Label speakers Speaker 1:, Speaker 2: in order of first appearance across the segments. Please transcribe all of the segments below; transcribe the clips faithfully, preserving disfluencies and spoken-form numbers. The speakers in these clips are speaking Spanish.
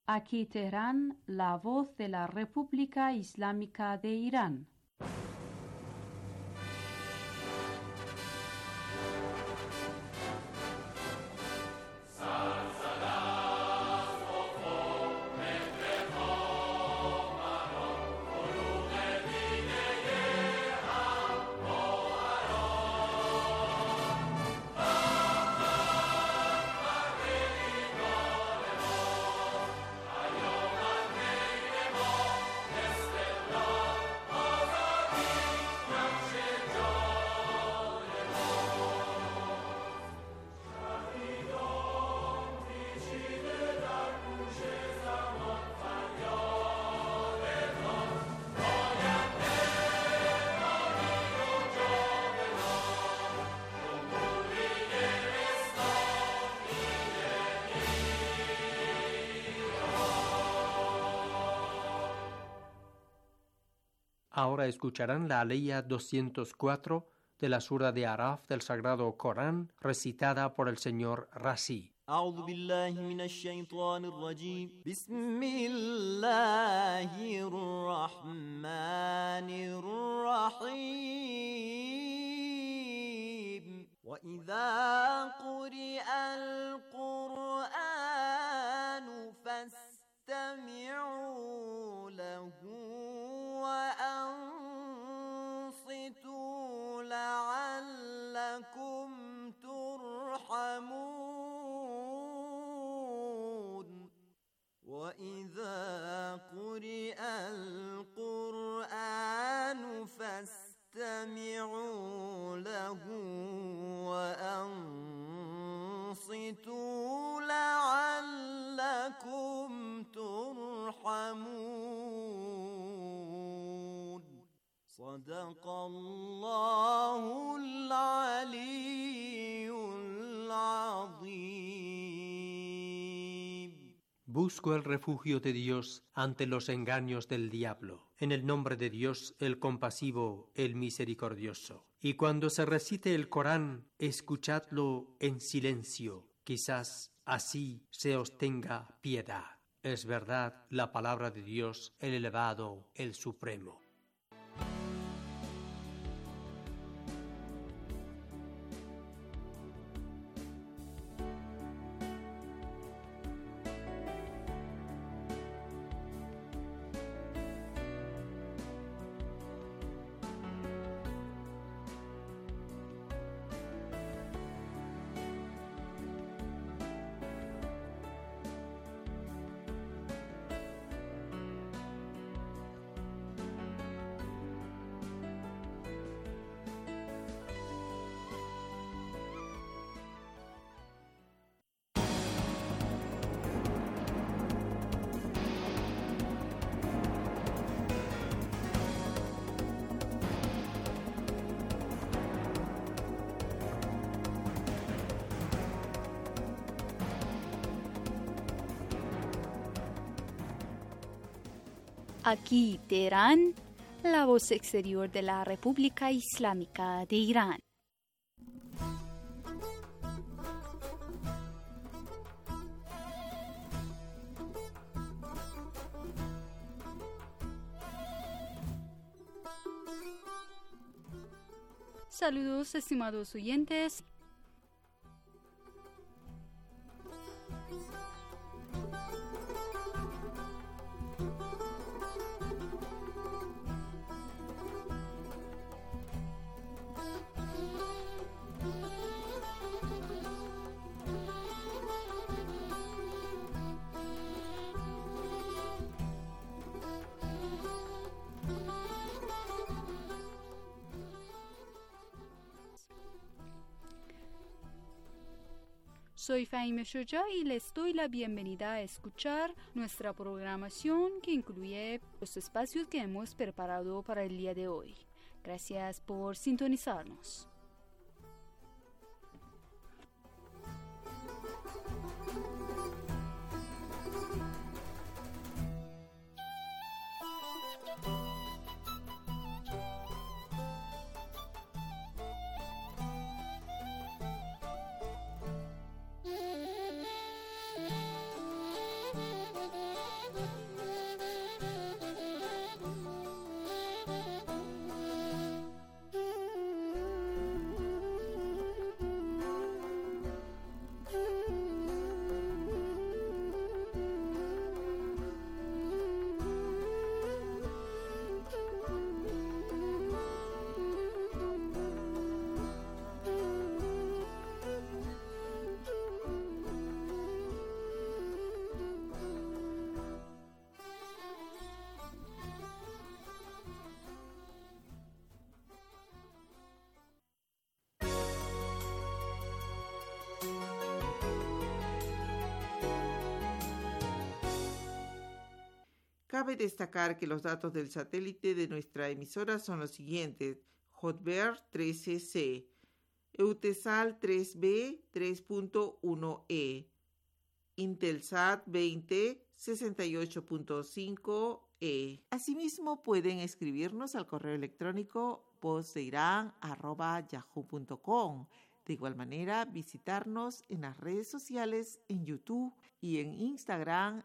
Speaker 1: Aquí Teherán, la voz de la República Islámica de Irán.
Speaker 2: Ahora escucharán la aleya doscientos cuatro de la sura de Araf del Sagrado Corán, recitada por el señor Razi.
Speaker 3: أعوذ بالله من الشيطان الرجيم بسم الله الرحمن الرحيم وإذا قرئ القرآن فاستمعوا له وأنصتوا لعلكم ترحمون وإذا قرئ القرآن فاستمعوا له وأنصتوا لعلكم ترحمون صدق الله العلي العظيم.
Speaker 2: Busco el refugio de Dios ante los engaños del diablo. En el nombre de Dios, el compasivo, el misericordioso. Y cuando se recite el Corán, escuchadlo en silencio. Quizás así se os tenga piedad. Es verdad la palabra de Dios, el elevado, el supremo.
Speaker 4: Aquí Teherán, la voz exterior de la República Islámica de Irán. Saludos, estimados oyentes. Soy Fahime Shoja y les doy la bienvenida a escuchar nuestra programación que incluye los espacios que hemos preparado para el día de hoy. Gracias por sintonizarnos.
Speaker 5: Cabe destacar que los datos del satélite de nuestra emisora son los siguientes: Hotbird trece C, Eutelsat tres B tres punto uno E, Intelsat veinte sesenta y ocho punto cinco E. Asimismo, pueden escribirnos al correo electrónico vozdeiran arroba yahoo punto com. De igual manera, visitarnos en las redes sociales, en YouTube y en Instagram.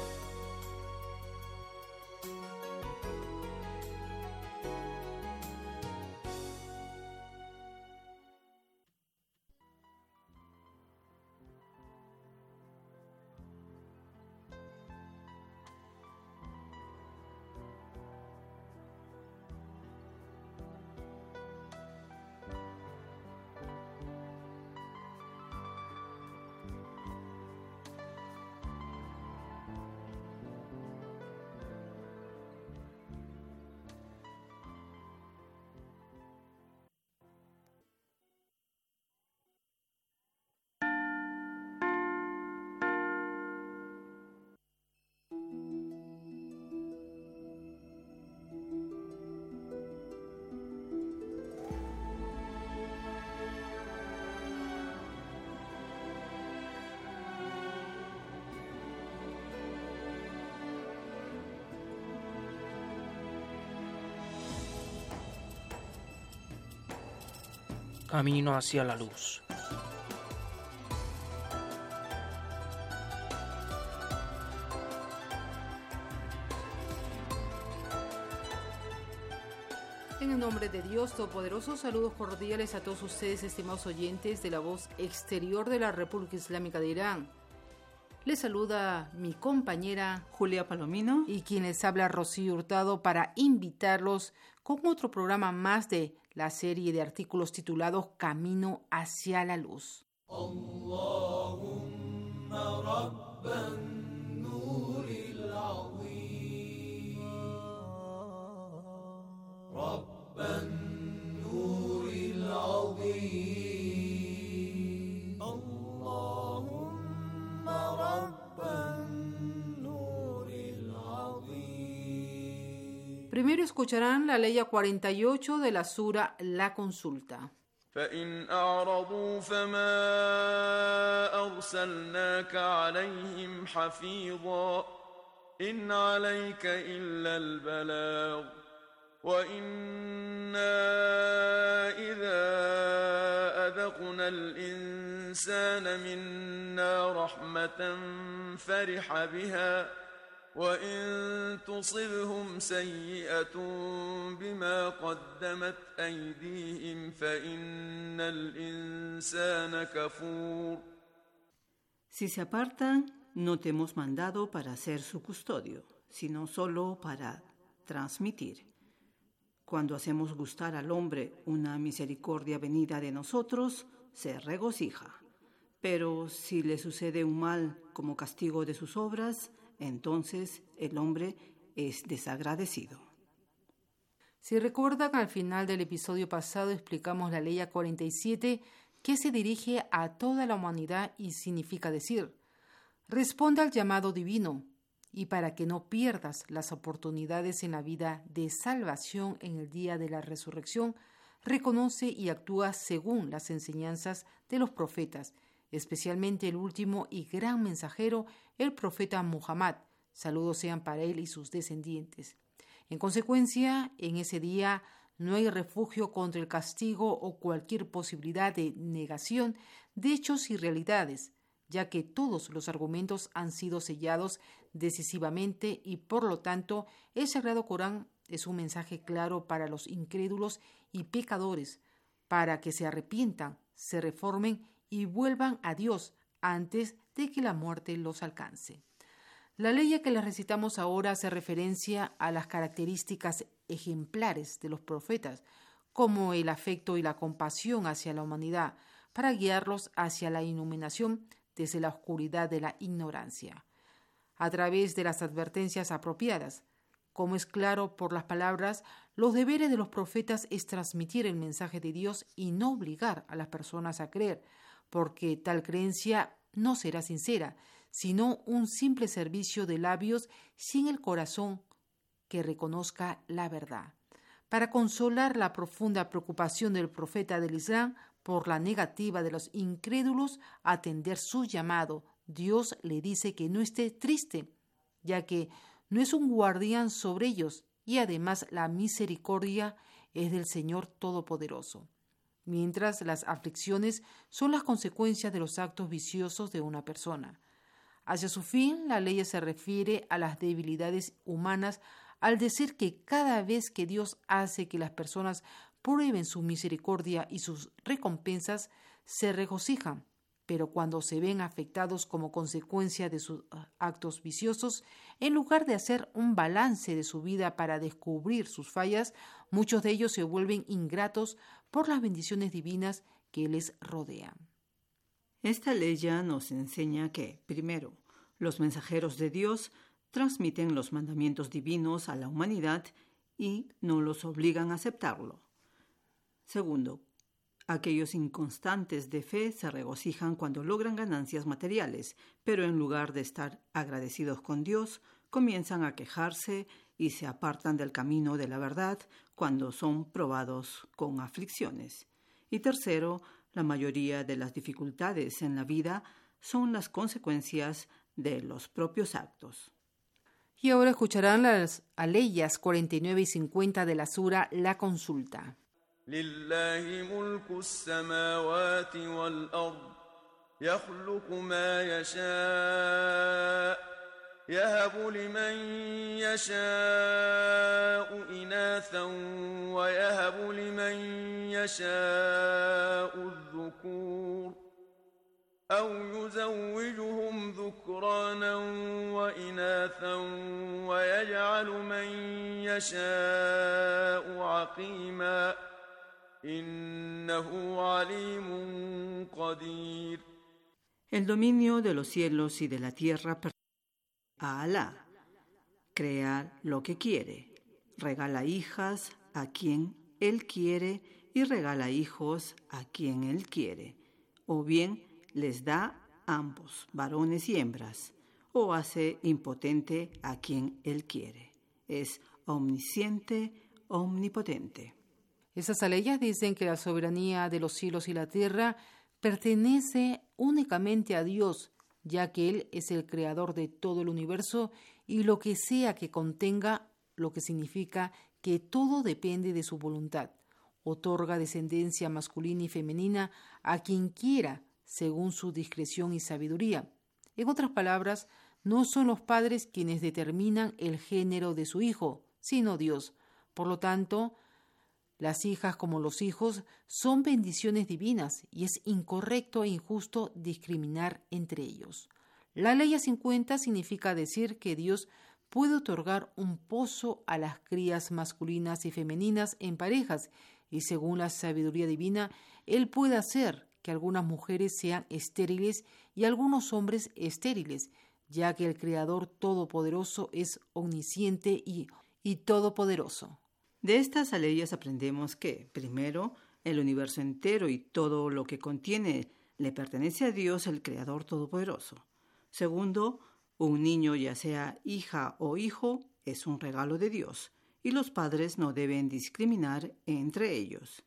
Speaker 6: Camino hacia la luz.
Speaker 7: En el nombre de Dios Todopoderoso, saludos cordiales a todos ustedes, estimados oyentes de la voz exterior de la República Islámica de Irán. Les saluda mi compañera
Speaker 8: Julia Palomino
Speaker 7: y quien les habla Rocío Hurtado para invitarlos con otro programa más de la serie de artículos titulados Camino hacia la luz. Allahumma rabban nuril azim, rabban nuril azim, Allahumma rabban nuril azim. Primero escucharán la ley cuarenta y ocho de la sura La Consulta.
Speaker 9: فإن أعرضوا فما أرسلناك عليهم حفيظا إن عليك إلا البلاغ وإنا إذا أذقنا الإنسان منا رحمة فرح بها وإن تصبهم سيئة بما قدمت أيديهم فإن الإنسان كفور.
Speaker 8: Si se apartan, no te hemos mandado para ser su custodio, sino solo para transmitir. Cuando hacemos gustar al hombre una misericordia venida de nosotros, se regocija. Pero si le sucede un mal como castigo de sus obras, entonces el hombre es desagradecido.
Speaker 7: Si recuerdan, al final del episodio pasado explicamos la ley cuarenta y siete, que se dirige a toda la humanidad y significa decir: responde al llamado divino, y para que no pierdas las oportunidades en la vida de salvación en el día de la resurrección, reconoce y actúa según las enseñanzas de los profetas, especialmente el último y gran mensajero, el profeta Muhammad, saludos sean para él y sus descendientes. En consecuencia, en ese día no hay refugio contra el castigo o cualquier posibilidad de negación de hechos y realidades, ya que todos los argumentos han sido sellados decisivamente y por lo tanto el Sagrado Corán es un mensaje claro para los incrédulos y pecadores, para que se arrepientan, se reformen y vuelvan a Dios antes de que la muerte los alcance. La ley que les recitamos ahora hace referencia a las características ejemplares de los profetas, como el afecto y la compasión hacia la humanidad, para guiarlos hacia la iluminación desde la oscuridad de la ignorancia, a través de las advertencias apropiadas. Como es claro por las palabras, los deberes de los profetas es transmitir el mensaje de Dios y no obligar a las personas a creer, porque tal creencia no será sincera, sino un simple servicio de labios sin el corazón que reconozca la verdad. Para consolar la profunda preocupación del profeta del Islam por la negativa de los incrédulos a atender su llamado, Dios le dice que no esté triste, ya que no es un guardián sobre ellos y además la misericordia es del Señor Todopoderoso. Mientras las aflicciones son las consecuencias de los actos viciosos de una persona. Hacia su fin, la ley se refiere a las debilidades humanas al decir que cada vez que Dios hace que las personas prueben su misericordia y sus recompensas, se regocijan, pero cuando se ven afectados como consecuencia de sus actos viciosos, en lugar de hacer un balance de su vida para descubrir sus fallas, muchos de ellos se vuelven ingratos por las bendiciones divinas que les rodean.
Speaker 8: Esta ley ya nos enseña que, primero, los mensajeros de Dios transmiten los mandamientos divinos a la humanidad y no los obligan a aceptarlo. Segundo, aquellos inconstantes de fe se regocijan cuando logran ganancias materiales, pero en lugar de estar agradecidos con Dios, comienzan a quejarse y se apartan del camino de la verdad cuando son probados con aflicciones. Y tercero, la mayoría de las dificultades en la vida son las consecuencias de los propios actos.
Speaker 7: Y ahora escucharán las aleyas cuarenta y nueve y cincuenta de la sura La Consulta.
Speaker 9: لله ملك السماوات والأرض يخلق ما يشاء يهب لمن يشاء إناثا ويهب لمن يشاء الذكور أو يزوجهم ذكرانا وإناثا ويجعل من يشاء عقيما إنه عليم قدير.
Speaker 8: El dominio de los cielos y de la tierra pertenece a Alá. Crea lo que quiere, regala hijas a quien Él quiere y regala hijos a quien Él quiere, o bien les da ambos, varones y hembras, o hace impotente a quien Él quiere. Es omnisciente, omnipotente.
Speaker 7: Esas aleyas dicen que la soberanía de los cielos y la tierra pertenece únicamente a Dios, ya que Él es el creador de todo el universo y lo que sea que contenga, lo que significa que todo depende de su voluntad. Otorga descendencia masculina y femenina a quien quiera, según su discreción y sabiduría. En otras palabras, no son los padres quienes determinan el género de su hijo, sino Dios. Por lo tanto, las hijas como los hijos son bendiciones divinas y es incorrecto e injusto discriminar entre ellos. La ley cincuenta significa decir que Dios puede otorgar un pozo a las crías masculinas y femeninas en parejas y según la sabiduría divina, Él puede hacer que algunas mujeres sean estériles y algunos hombres estériles, ya que el Creador Todopoderoso es omnisciente y, y todopoderoso.
Speaker 8: De estas aleyas aprendemos que, primero, el universo entero y todo lo que contiene le pertenece a Dios, el Creador Todopoderoso. Segundo, un niño, ya sea hija o hijo, es un regalo de Dios, y los padres no deben discriminar entre ellos.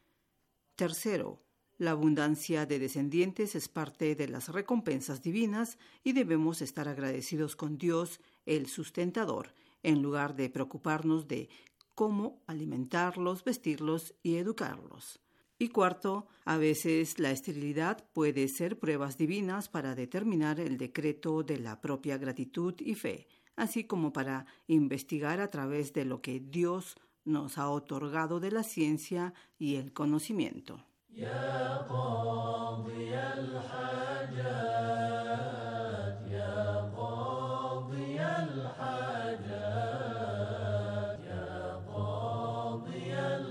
Speaker 8: Tercero, la abundancia de descendientes es parte de las recompensas divinas y debemos estar agradecidos con Dios, el sustentador, en lugar de preocuparnos de cómo alimentarlos, vestirlos y educarlos. Y cuarto, a veces la esterilidad puede ser pruebas divinas para determinar el decreto de la propia gratitud y fe, así como para investigar a través de lo que Dios nos ha otorgado de la ciencia y el conocimiento. Ya qadi al-hajat, ya qadi al-hajat, ya qadi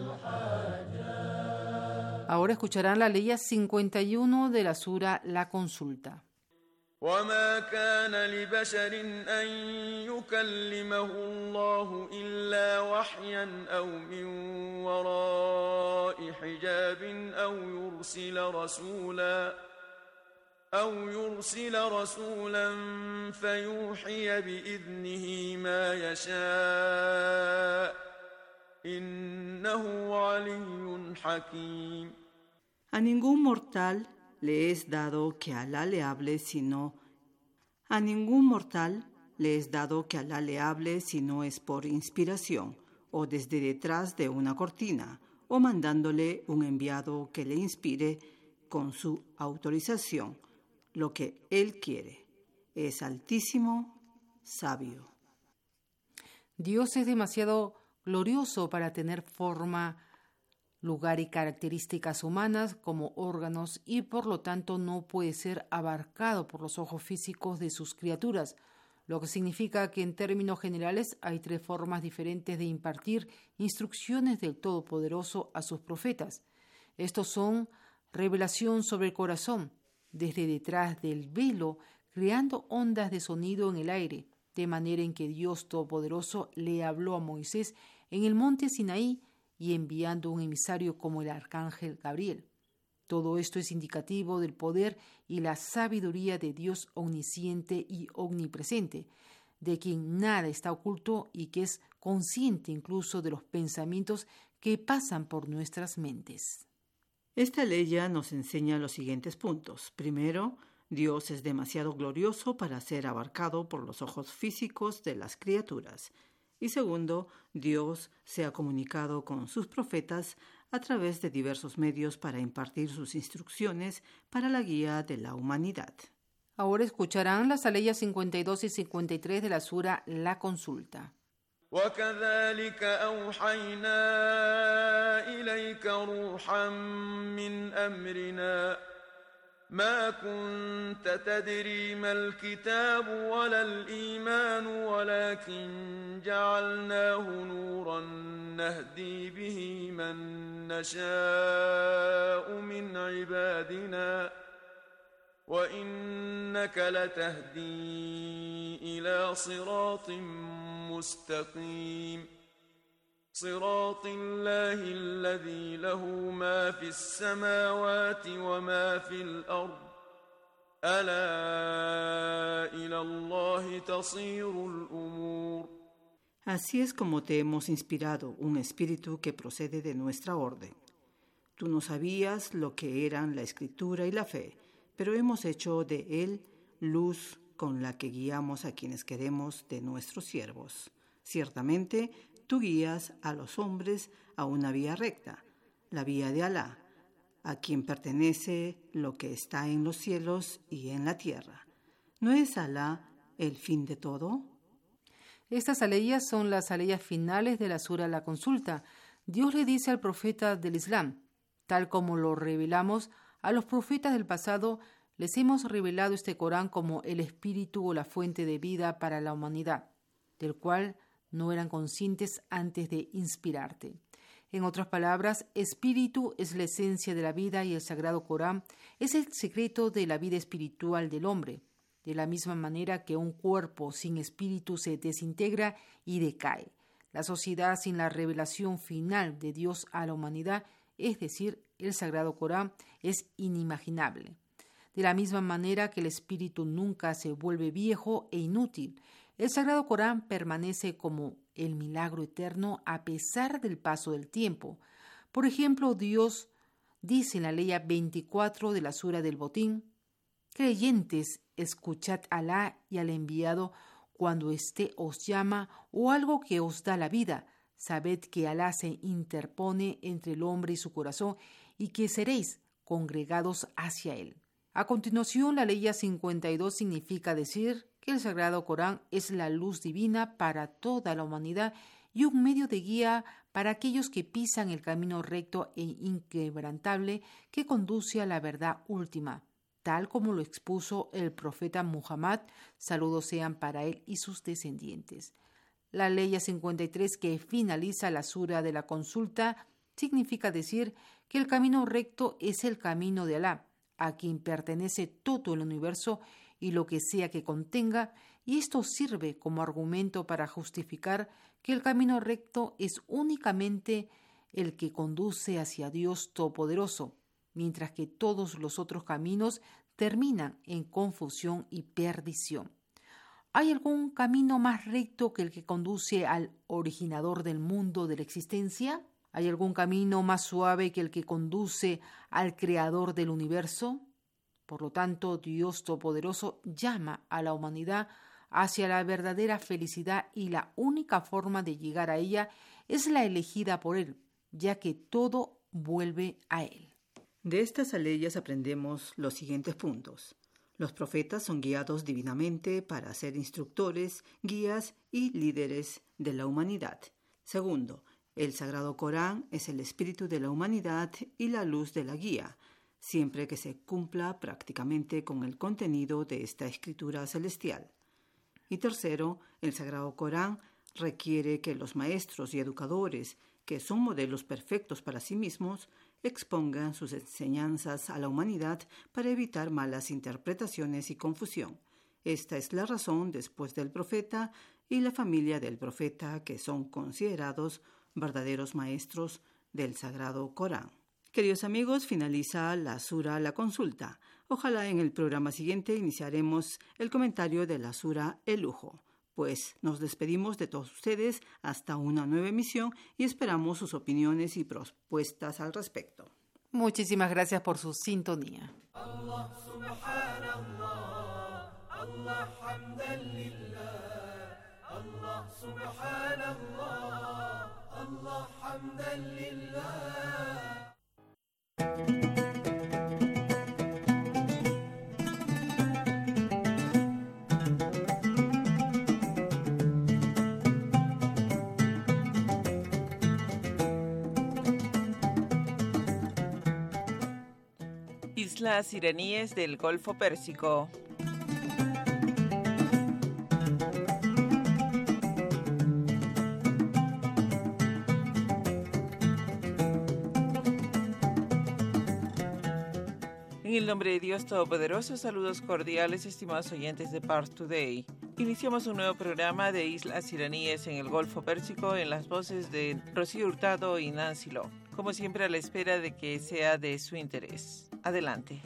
Speaker 8: al-hajat.
Speaker 7: Ahora escucharán la ley cincuenta y uno de la sura La Consulta.
Speaker 9: وما كان لبشر أن يكلمه الله إلا وحيا أو من وراء حجاب أو يرسل رسولا أو يرسل رسولا فيوحي بإذنه ما يشاء إنه علي حكيم.
Speaker 8: A ningún mortal le es dado que Alá le hable sino a ningún mortal le es dado que Alá le hable si no es por inspiración o desde detrás de una cortina o mandándole un enviado que le inspire con su autorización lo que él quiere. Es altísimo, sabio.
Speaker 7: Dios es demasiado glorioso para tener forma, lugar y características humanas como órganos y por lo tanto no puede ser abarcado por los ojos físicos de sus criaturas, lo que significa que en términos generales hay tres formas diferentes de impartir instrucciones del Todopoderoso a sus profetas. Estos son revelación sobre el corazón, desde detrás del velo, creando ondas de sonido en el aire, de manera en que Dios Todopoderoso le habló a Moisés en el monte Sinaí y enviando un emisario como el arcángel Gabriel. Todo esto es indicativo del poder y la sabiduría de Dios omnisciente y omnipresente, de quien nada está oculto y que es consciente incluso de los pensamientos que pasan por nuestras mentes.
Speaker 8: Esta ley ya nos enseña los siguientes puntos. Primero, Dios es demasiado glorioso para ser abarcado por los ojos físicos de las criaturas. Y segundo, Dios se ha comunicado con sus profetas a través de diversos medios para impartir sus instrucciones para la guía de la humanidad.
Speaker 7: Ahora escucharán las aleyas cincuenta y dos y cincuenta y tres de la sura La Consulta.
Speaker 9: وكذلك أوحينا إليك روحا من أمرنا ما كنت تدري ما الكتاب ولا الإيمان ولكن جعلناه نورا نهدي به من نشاء من عبادنا وإنك لتهدي إلى صراط مستقيم صراط الله الذي له ما في السماوات وما في الأرض ألا إلى الله تصير الأمور.
Speaker 8: Así es como te hemos inspirado un espíritu que procede de nuestra orden. Tú no sabías lo que eran la escritura y la fe, pero hemos hecho de él luz con la que guiamos a quienes queremos de nuestros siervos. Ciertamente, tú guías a los hombres a una vía recta, la vía de Alá, a quien pertenece lo que está en los cielos y en la tierra. ¿No es Alá el fin de todo?
Speaker 7: Estas aleyas son las aleyas finales de la sura La Consulta. Dios le dice al profeta del Islam, tal como lo revelamos a los profetas del pasado, les hemos revelado este Corán como el espíritu o la fuente de vida para la humanidad, del cual no eran conscientes antes de inspirarte. En otras palabras, espíritu es la esencia de la vida y el sagrado Corán es el secreto de la vida espiritual del hombre, de la misma manera que un cuerpo sin espíritu se desintegra y decae. La sociedad sin la revelación final de Dios a la humanidad, es decir, el sagrado Corán, es inimaginable. De la misma manera que el espíritu nunca se vuelve viejo e inútil, el sagrado Corán permanece como el milagro eterno a pesar del paso del tiempo. Por ejemplo, Dios dice en la ley veinticuatro de la sura del Botín: creyentes, escuchad a Alá y al enviado cuando éste os llama o algo que os da la vida. Sabed que Alá se interpone entre el hombre y su corazón y que seréis congregados hacia él. A continuación, la ley cincuenta y dos significa decir que el Sagrado Corán es la luz divina para toda la humanidad y un medio de guía para aquellos que pisan el camino recto e inquebrantable que conduce a la verdad última, tal como lo expuso el profeta Muhammad, saludos sean para él y sus descendientes. La ley cincuenta y tres, que finaliza la sura de la Consulta, significa decir que el camino recto es el camino de Alá, a quien pertenece todo el universo y lo que sea que contenga, y esto sirve como argumento para justificar que el camino recto es únicamente el que conduce hacia Dios Todopoderoso, mientras que todos los otros caminos terminan en confusión y perdición. ¿Hay algún camino más recto que el que conduce al originador del mundo de la existencia? ¿Hay algún camino más suave que el que conduce al creador del universo? Por lo tanto, Dios Todopoderoso llama a la humanidad hacia la verdadera felicidad y la única forma de llegar a ella es la elegida por Él, ya que todo vuelve a Él.
Speaker 8: De estas aleyas aprendemos los siguientes puntos. Los profetas son guiados divinamente para ser instructores, guías y líderes de la humanidad. Segundo, el Sagrado Corán es el espíritu de la humanidad y la luz de la guía, siempre que se cumpla prácticamente con el contenido de esta escritura celestial. Y tercero, el Sagrado Corán requiere que los maestros y educadores, que son modelos perfectos para sí mismos, expongan sus enseñanzas a la humanidad para evitar malas interpretaciones y confusión. Esta es la razón después del profeta y la familia del profeta, que son considerados verdaderos maestros del Sagrado Corán. Queridos amigos, finaliza la sura La Consulta. Ojalá en el programa siguiente iniciaremos el comentario de la sura El Lujo. Pues nos despedimos de todos ustedes hasta una nueva emisión y esperamos sus opiniones y propuestas al respecto.
Speaker 7: Muchísimas gracias por su sintonía.
Speaker 10: Allah subhanallah, Allah hamdan lillah, Allah subhanallah, Allah hamdan lillah.
Speaker 11: Islas iraníes del Golfo Pérsico. En el nombre de Dios Todopoderoso, saludos cordiales, estimados oyentes de Pars Today. Iniciamos un nuevo programa de Islas iraníes en el Golfo Pérsico en las voces de Rocío Hurtado y Nancy Locke, como siempre a la espera de que sea de su interés. Adelante.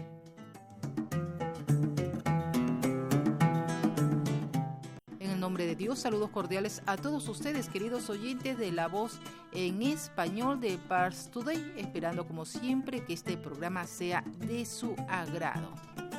Speaker 7: En el nombre de Dios, saludos cordiales a todos ustedes, queridos oyentes de la voz en español de Pars Today, esperando como siempre que este programa sea de su agrado.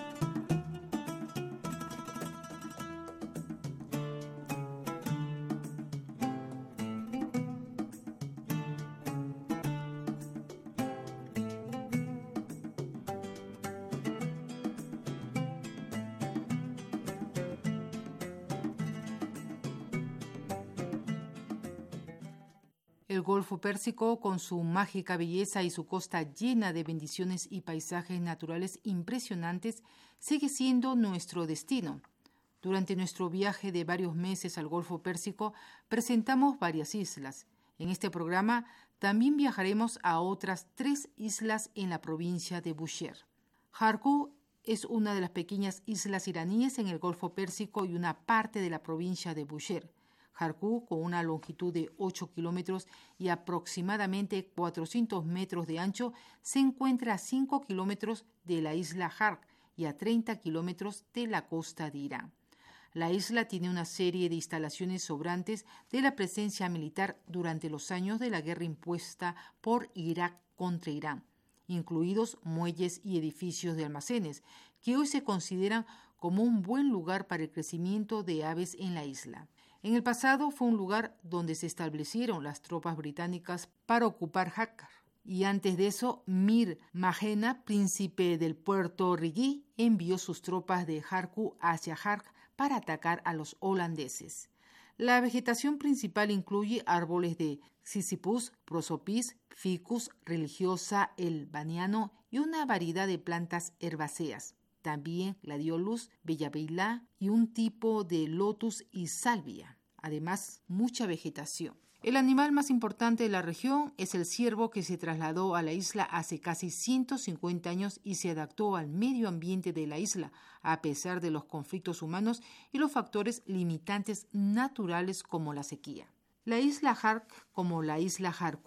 Speaker 7: El Golfo Pérsico, con su mágica belleza y su costa llena de bendiciones y paisajes naturales impresionantes, sigue siendo nuestro destino. Durante nuestro viaje de varios meses al Golfo Pérsico, presentamos varias islas. En este programa también viajaremos a otras tres islas en la provincia de Bushehr. Harku es una de las pequeñas islas iraníes en el Golfo Pérsico y una parte de la provincia de Bushehr. Harku, con una longitud de ocho kilómetros y aproximadamente cuatrocientos metros de ancho, se encuentra a cinco kilómetros de la isla Hark y a treinta kilómetros de la costa de Irán. La isla tiene una serie de instalaciones sobrantes de la presencia militar durante los años de la guerra impuesta por Irak contra Irán, incluidos muelles y edificios de almacenes, que hoy se consideran como un buen lugar para el crecimiento de aves en la isla. En el pasado fue un lugar donde se establecieron las tropas británicas para ocupar Hakkar. Y antes de eso, Mir Magena, príncipe del puerto Rigi, envió sus tropas de Harku hacia Hark para atacar a los holandeses. La vegetación principal incluye árboles de Sisyphus, prosopis, ficus religiosa, el baniano y una variedad de plantas herbáceas. También gladiolus, bellaveilá y un tipo de lotus y salvia. Además, mucha vegetación. El animal más importante de la región es el ciervo, que se trasladó a la isla hace casi ciento cincuenta años y se adaptó al medio ambiente de la isla, a pesar de los conflictos humanos y los factores limitantes naturales como la sequía. La isla Hark, como la isla Harku,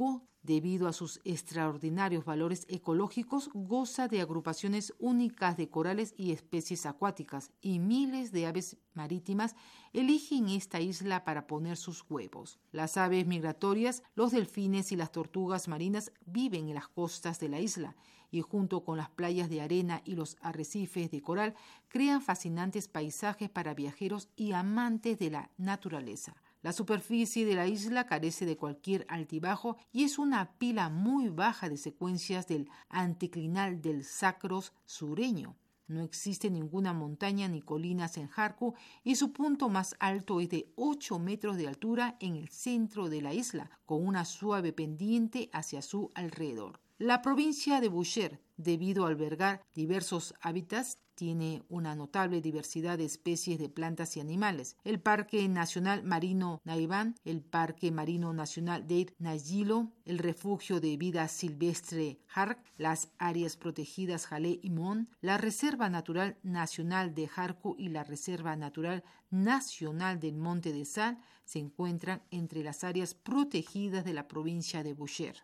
Speaker 7: Debido a sus extraordinarios valores ecológicos, goza de agrupaciones únicas de corales y especies acuáticas, y miles de aves marítimas eligen esta isla para poner sus huevos. Las aves migratorias, los delfines y las tortugas marinas viven en las costas de la isla y junto con las playas de arena y los arrecifes de coral crean fascinantes paisajes para viajeros y amantes de la naturaleza. La superficie de la isla carece de cualquier altibajo y es una pila muy baja de secuencias del anticlinal del Sacros sureño. No existe ninguna montaña ni colinas en Harku y su punto más alto es de ocho metros de altura en el centro de la isla, con una suave pendiente hacia su alrededor. La provincia de Bushehr, debido a albergar diversos hábitats, tiene una notable diversidad de especies de plantas y animales. El Parque Nacional Marino Naivan, el Parque Marino Nacional Deir Nayilo, el Refugio de Vida Silvestre Hark, las áreas protegidas Jalé y Mon, la Reserva Natural Nacional de Harku y la Reserva Natural Nacional del Monte de Sal se encuentran entre las áreas protegidas de la provincia de Bushehr.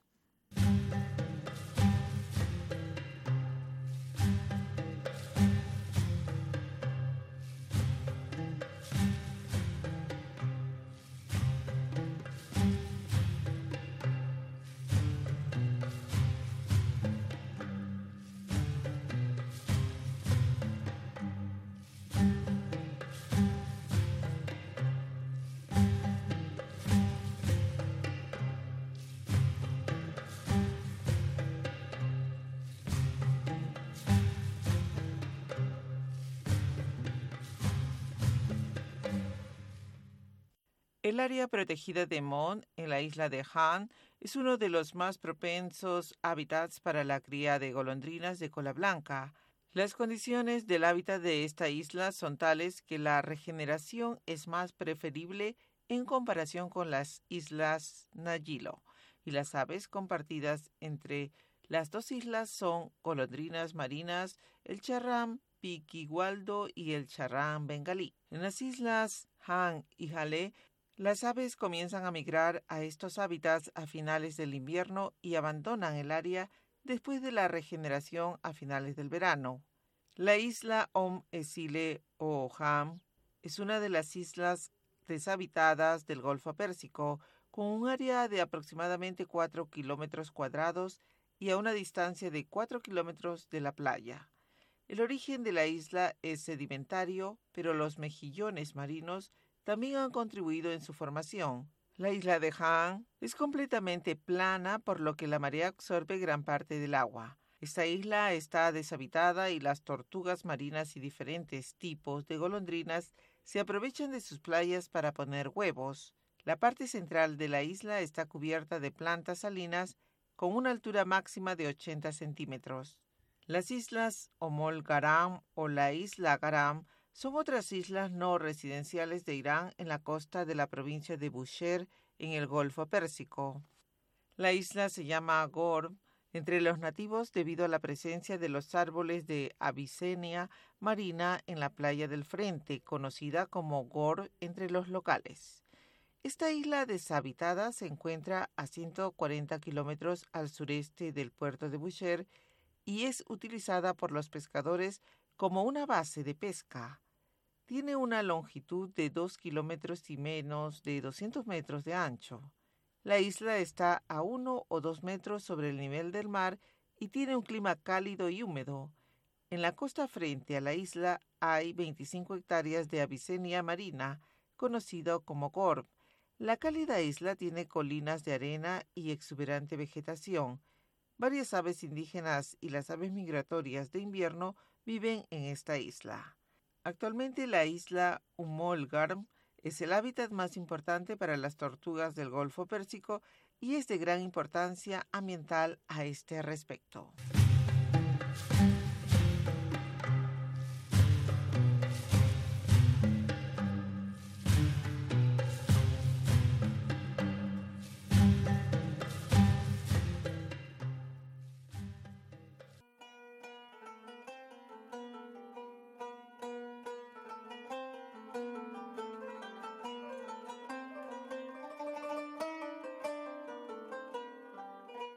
Speaker 11: El área protegida de Mon, en la isla de Han, es uno de los más propensos hábitats para la cría de golondrinas de cola blanca. Las condiciones del hábitat de esta isla son tales que la regeneración es más preferible en comparación con las islas Nayilo, y las aves compartidas entre las dos islas son golondrinas marinas, el charrán piquigualdo y el charrán bengalí. En las islas Han y Jalé, las aves comienzan a migrar a estos hábitats a finales del invierno y abandonan el área después de la regeneración a finales del verano. La isla Om Esile o Ham es una de las islas deshabitadas del Golfo Pérsico, con un área de aproximadamente cuatro kilómetros cuadrados y a una distancia de cuatro kilómetros de la playa. El origen de la isla es sedimentario, pero los mejillones marinos también han contribuido en su formación. La isla de Han es completamente plana, por lo que la marea absorbe gran parte del agua. Esta isla está deshabitada y las tortugas marinas y diferentes tipos de golondrinas se aprovechan de sus playas para poner huevos. La parte central de la isla está cubierta de plantas salinas con una altura máxima de ochenta centímetros. Las islas Omol Garam o la isla Garam son otras islas no residenciales de Irán en la costa de la provincia de Bushehr, en el Golfo Pérsico. La isla se llama Gorb entre los nativos debido a la presencia de los árboles de Avicennia marina en la playa del frente, conocida como Gorb entre los locales. Esta isla deshabitada se encuentra a ciento cuarenta kilómetros al sureste del puerto de Bushehr y es utilizada por los pescadores como una base de pesca. Tiene una longitud de dos kilómetros y menos de doscientos metros de ancho. La isla está a uno o dos metros sobre el nivel del mar y tiene un clima cálido y húmedo. En la costa frente a la isla hay veinticinco hectáreas de Avicennia marina, conocido como Gorb. La cálida isla tiene colinas de arena y exuberante vegetación. Varias aves indígenas y las aves migratorias de invierno viven en esta isla. Actualmente la isla Umol Garm es el hábitat más importante para las tortugas del Golfo Pérsico y es de gran importancia ambiental a este respecto.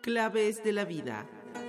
Speaker 5: Claves de la vida.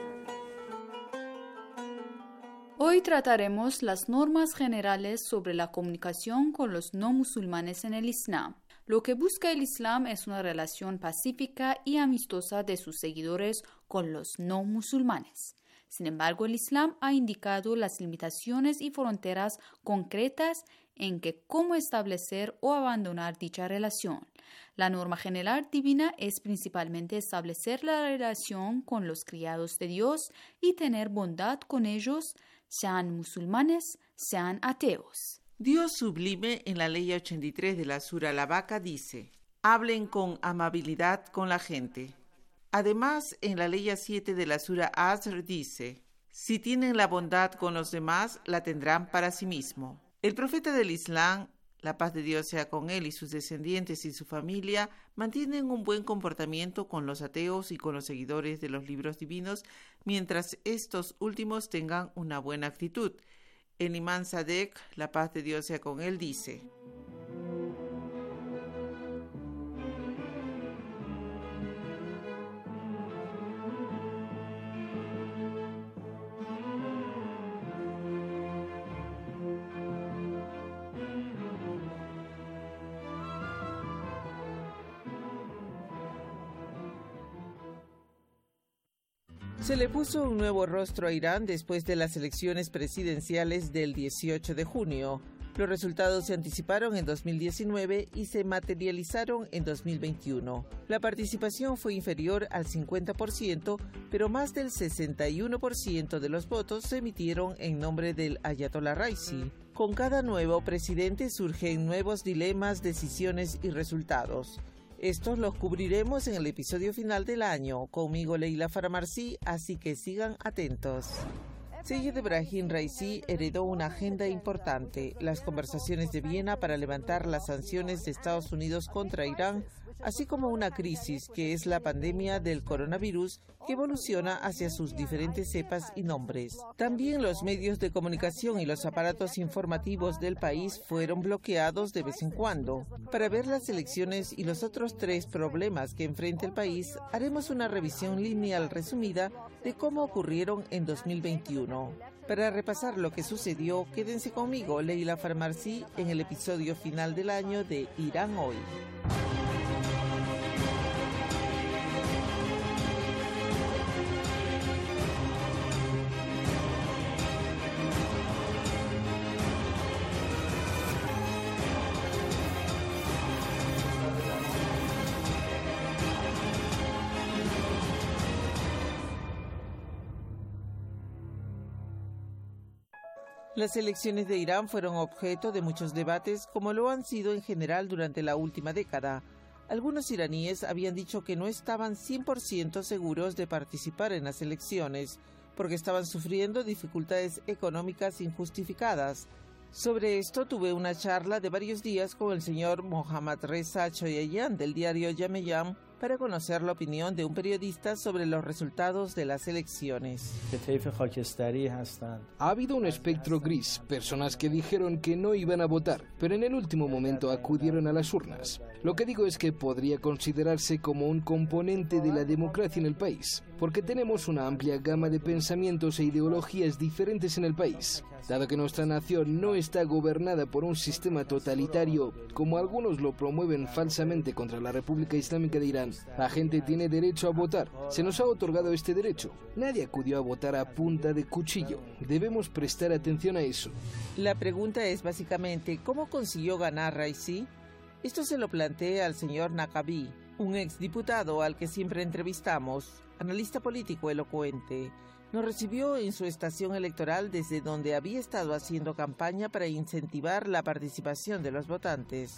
Speaker 4: Hoy trataremos las normas generales sobre la comunicación con los no musulmanes en el Islam. Lo que busca el Islam es una relación pacífica y amistosa de sus seguidores con los no musulmanes. Sin embargo, el Islam ha indicado las limitaciones y fronteras concretas en que cómo establecer o abandonar dicha relación. La norma general divina es principalmente establecer la relación con los criados de Dios y tener bondad con ellos, sean musulmanes, sean ateos.
Speaker 5: Dios sublime en la ley ochenta y tres de la Sura Al-Baqarah dice: hablen con amabilidad con la gente. Además, en la ley siete de la Sura Asr dice: si tienen la bondad con los demás, la tendrán para sí mismo. El profeta del Islam, la paz de Dios sea con él y sus descendientes y su familia, mantienen un buen comportamiento con los ateos y con los seguidores de los libros divinos, mientras estos últimos tengan una buena actitud. El imán Sadek, la paz de Dios sea con él, dice:
Speaker 11: Se le puso un nuevo rostro a Irán después de las elecciones presidenciales del dieciocho de junio. Los resultados se anticiparon en dos mil diecinueve y se materializaron en dos mil veintiuno. La participación fue inferior al cincuenta por ciento, pero más del sesenta y uno por ciento de los votos se emitieron en nombre del Ayatollah Raisi. Con cada nuevo presidente surgen nuevos dilemas, decisiones y resultados. Estos los cubriremos en el episodio final del año. Conmigo Leila Faramarsi, así que sigan atentos. Seyyed Ebrahim Raisi heredó una agenda importante, las conversaciones de Viena para levantar las sanciones de Estados Unidos contra Irán, así como una crisis que es la pandemia del coronavirus que evoluciona hacia sus diferentes cepas y nombres. También los medios de comunicación y los aparatos informativos del país fueron bloqueados de vez en cuando. Para ver las elecciones y los otros tres problemas que enfrenta el país, haremos una revisión lineal resumida de cómo ocurrieron en dos mil veintiuno. Para repasar lo que sucedió, quédense conmigo, Leila Farmarsi, en el episodio final del año de Irán Hoy. Las elecciones de Irán fueron objeto de muchos debates, como lo han sido en general durante la última década. Algunos iraníes habían dicho que no estaban cien por ciento seguros de participar en las elecciones, porque estaban sufriendo dificultades económicas injustificadas. Sobre esto tuve una charla de varios días con el señor Mohammad Reza Choyayan del diario Yameyam para conocer la opinión de un periodista sobre los resultados de las elecciones.
Speaker 12: Ha habido un espectro gris, personas que dijeron que no iban a votar, pero en el último momento acudieron a las urnas. Lo que digo es que podría considerarse como un componente de la democracia en el país, porque tenemos una amplia gama de pensamientos e ideologías diferentes en el país. Dado que nuestra nación no está gobernada por un sistema totalitario, como algunos lo promueven falsamente contra la República Islámica de Irán, la gente tiene derecho a votar. Se nos ha otorgado este derecho. Nadie acudió a votar a punta de cuchillo. Debemos prestar atención a eso.
Speaker 11: La pregunta es básicamente, ¿cómo consiguió ganar Raisi? Esto se lo planteé al señor Naqabi, un exdiputado al que siempre entrevistamos, analista político elocuente. Nos recibió en su estación electoral desde donde había estado haciendo campaña para incentivar la participación de los votantes.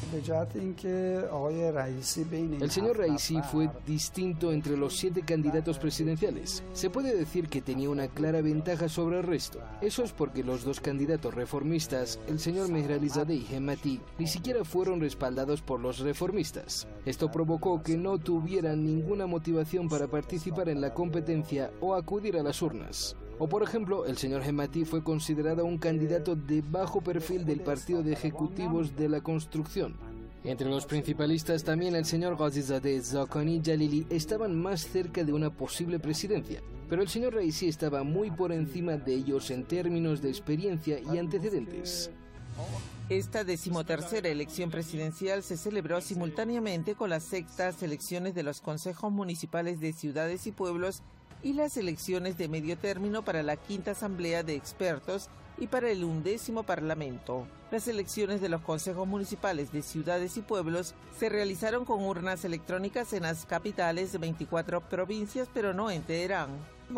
Speaker 12: El señor Raisi fue distinto entre los siete candidatos presidenciales. Se puede decir que tenía una clara ventaja sobre el resto. Eso es porque los dos candidatos reformistas, el señor Mehralizadeh y Hemmati, ni siquiera fueron respaldados por los reformistas. Esto provocó que no tuvieran ninguna motivación para participar en la competencia o acudir a las urnas. O por ejemplo, el señor Hemmati fue considerado un candidato de bajo perfil del Partido de Ejecutivos de la Construcción. Entre los principalistas también el señor Ghazizadeh Zaghani Jalili estaban más cerca de una posible presidencia, pero el señor Raisi estaba muy por encima de ellos en términos de experiencia y antecedentes.
Speaker 11: Esta decimotercera elección presidencial se celebró simultáneamente con las sextas elecciones de los consejos municipales de ciudades y pueblos y las elecciones de medio término para la quinta asamblea de expertos y para el undécimo parlamento. Las elecciones de los consejos municipales de ciudades y pueblos se realizaron con urnas electrónicas en las capitales de veinticuatro provincias, pero no en Teherán.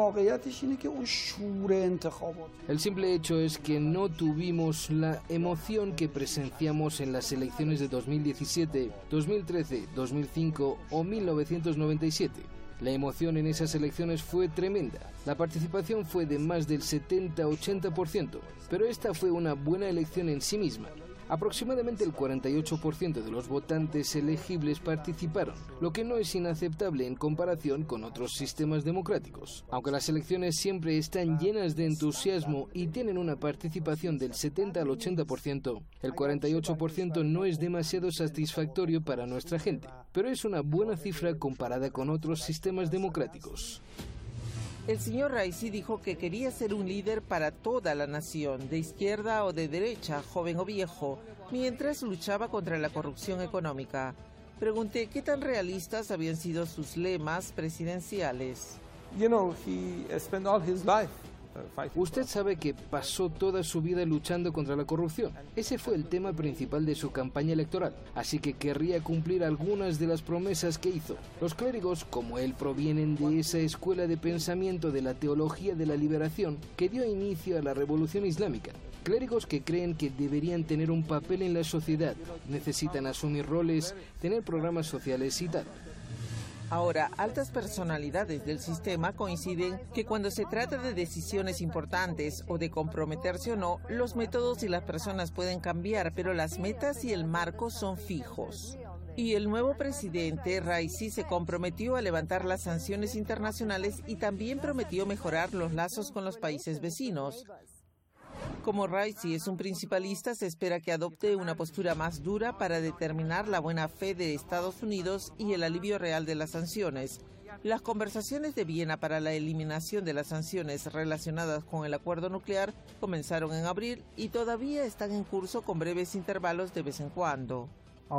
Speaker 12: El simple hecho es que no tuvimos la emoción que presenciamos en las elecciones de dos mil diecisiete, dos mil trece, dos mil cinco o mil novecientos noventa y siete. La emoción en esas elecciones fue tremenda. La participación fue de más del setenta a ochenta por ciento, pero esta fue una buena elección en sí misma. Aproximadamente el cuarenta y ocho por ciento de los votantes elegibles participaron, lo que no es inaceptable en comparación con otros sistemas democráticos. Aunque las elecciones siempre están llenas de entusiasmo y tienen una participación del setenta al ochenta por ciento, el cuarenta y ocho por ciento no es demasiado satisfactorio para nuestra gente, pero es una buena cifra comparada con otros sistemas democráticos.
Speaker 11: El señor Raisi dijo que quería ser un líder para toda la nación, de izquierda o de derecha, joven o viejo, mientras luchaba contra la corrupción económica. Pregunté qué tan realistas habían sido sus lemas presidenciales.
Speaker 13: You know, he spent all his life.
Speaker 12: Usted sabe que pasó toda su vida luchando contra la corrupción. Ese fue el tema principal de su campaña electoral, así que querría cumplir algunas de las promesas que hizo. Los clérigos, como él, provienen de esa escuela de pensamiento de la teología de la liberación que dio inicio a la revolución islámica. Clérigos que creen que deberían tener un papel en la sociedad, necesitan asumir roles, tener programas sociales y tal.
Speaker 11: Ahora, altas personalidades del sistema coinciden que cuando se trata de decisiones importantes o de comprometerse o no, los métodos y las personas pueden cambiar, pero las metas y el marco son fijos. Y el nuevo presidente, Raisi, se comprometió a levantar las sanciones internacionales y también prometió mejorar los lazos con los países vecinos. Como Raisi es un principalista, se espera que adopte una postura más dura para determinar la buena fe de Estados Unidos y el alivio real de las sanciones. Las conversaciones de Viena para la eliminación de las sanciones relacionadas con el acuerdo nuclear comenzaron en abril y todavía están en curso con breves intervalos de vez en cuando.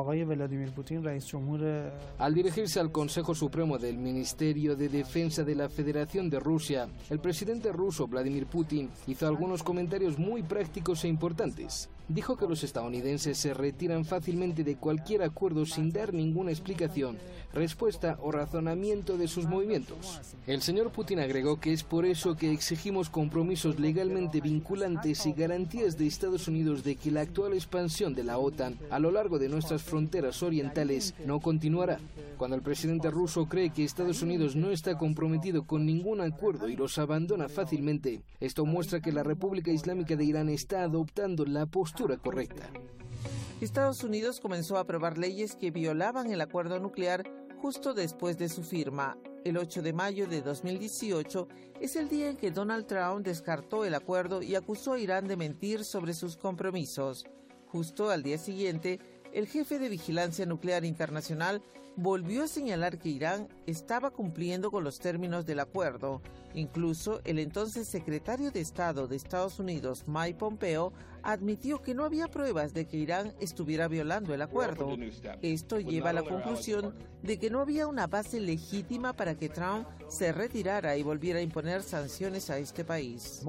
Speaker 12: Al dirigirse al Consejo Supremo del Ministerio de Defensa de la Federación de Rusia, el presidente ruso Vladimir Putin hizo algunos comentarios muy prácticos e importantes. Dijo que los estadounidenses se retiran fácilmente de cualquier acuerdo sin dar ninguna explicación, respuesta o razonamiento de sus movimientos. El señor Putin agregó que es por eso que exigimos compromisos legalmente vinculantes y garantías de Estados Unidos de que la actual expansión de la OTAN a lo largo de nuestras fronteras orientales no continuará. Cuando el presidente ruso cree que Estados Unidos no está comprometido con ningún acuerdo y los abandona fácilmente, esto muestra que la República Islámica de Irán está adoptando la postura correcta.
Speaker 11: Estados Unidos comenzó a aprobar leyes que violaban el acuerdo nuclear justo después de su firma. El ocho de mayo de dos mil dieciocho es el día en que Donald Trump descartó el acuerdo y acusó a Irán de mentir sobre sus compromisos. Justo al día siguiente, el jefe de Vigilancia Nuclear Internacional volvió a señalar que Irán estaba cumpliendo con los términos del acuerdo. Incluso el entonces secretario de Estado de Estados Unidos, Mike Pompeo, admitió que no había pruebas de que Irán estuviera violando el acuerdo. Esto lleva a la conclusión de que no había una base legítima para que Trump se retirara y volviera a imponer sanciones a este país.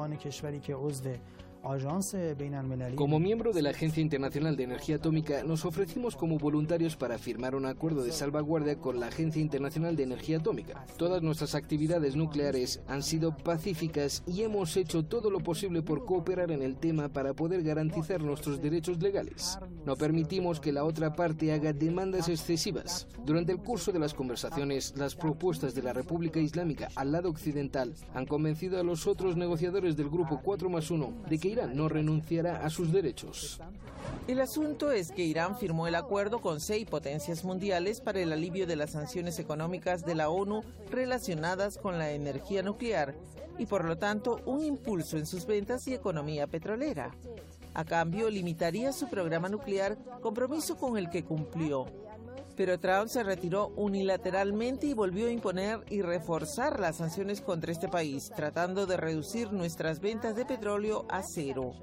Speaker 12: Como miembro de la Agencia Internacional de Energía Atómica, nos ofrecimos como voluntarios para firmar un acuerdo de salvaguardia con la Agencia Internacional de Energía Atómica. Todas nuestras actividades nucleares han sido pacíficas y hemos hecho todo lo posible por cooperar en el tema para poder garantizar nuestros derechos legales. No permitimos que la otra parte haga demandas excesivas. Durante el curso de las conversaciones, las propuestas de la República Islámica al lado occidental han convencido a los otros negociadores del Grupo cuatro más uno de que Irán no renunciará a sus derechos.
Speaker 11: El asunto es que Irán firmó el acuerdo con seis potencias mundiales para el alivio de las sanciones económicas de la ONU relacionadas con la energía nuclear y por lo tanto un impulso en sus ventas y economía petrolera.
Speaker 14: A cambio, limitaría su programa nuclear, compromiso con el que cumplió. Pero Trump se retiró unilateralmente y volvió a imponer y reforzar las sanciones contra este país, tratando de reducir nuestras ventas de petróleo a cero.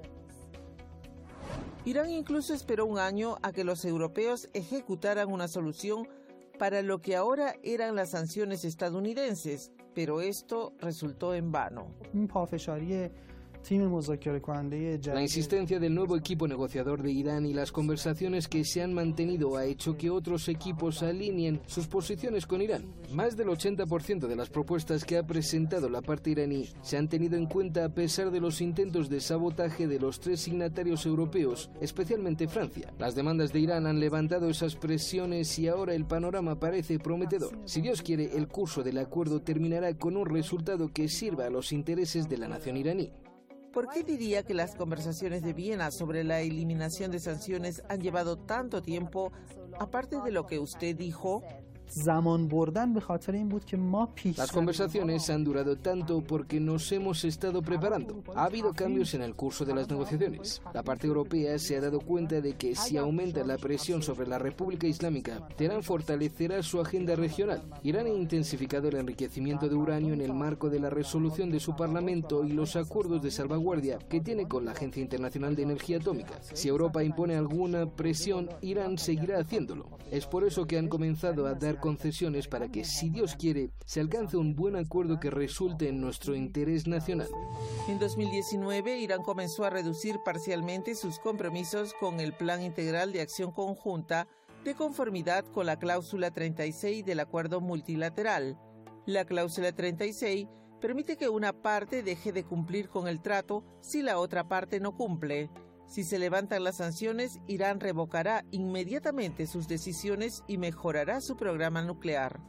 Speaker 14: Irán incluso esperó un año a que los europeos ejecutaran una solución para lo que ahora eran las sanciones estadounidenses, pero esto resultó en vano.
Speaker 12: La insistencia del nuevo equipo negociador de Irán y las conversaciones que se han mantenido ha hecho que otros equipos alineen sus posiciones con Irán. Más del ochenta por ciento de las propuestas que ha presentado la parte iraní se han tenido en cuenta a pesar de los intentos de sabotaje de los tres signatarios europeos, especialmente Francia. Las demandas de Irán han levantado esas presiones y ahora el panorama parece prometedor. Si Dios quiere, el curso del acuerdo terminará con un resultado que sirva a los intereses de la nación iraní.
Speaker 14: ¿Por qué diría que las conversaciones de Viena sobre la eliminación de sanciones han llevado tanto tiempo, aparte de lo que usted dijo?
Speaker 12: Las conversaciones han durado tanto porque nos hemos estado preparando. Ha habido cambios en el curso de las negociaciones. La parte europea se ha dado cuenta de que si aumenta la presión sobre la República Islámica, Teherán fortalecerá su agenda regional. Irán ha intensificado el enriquecimiento de uranio en el marco de la resolución de su parlamento y los acuerdos de salvaguardia que tiene con la Agencia Internacional de Energía Atómica. Si Europa impone alguna presión, Irán seguirá haciéndolo. Es por eso que han comenzado a dar concesiones para que, si Dios quiere, se alcance un buen acuerdo que resulte en nuestro interés nacional.
Speaker 14: En dos mil diecinueve, Irán comenzó a reducir parcialmente sus compromisos con el Plan Integral de Acción Conjunta de conformidad con la cláusula treinta y seis del Acuerdo Multilateral. La cláusula treinta y seis permite que una parte deje de cumplir con el trato si la otra parte no cumple. Si se levantan las sanciones, Irán revocará inmediatamente sus decisiones y mejorará su programa nuclear.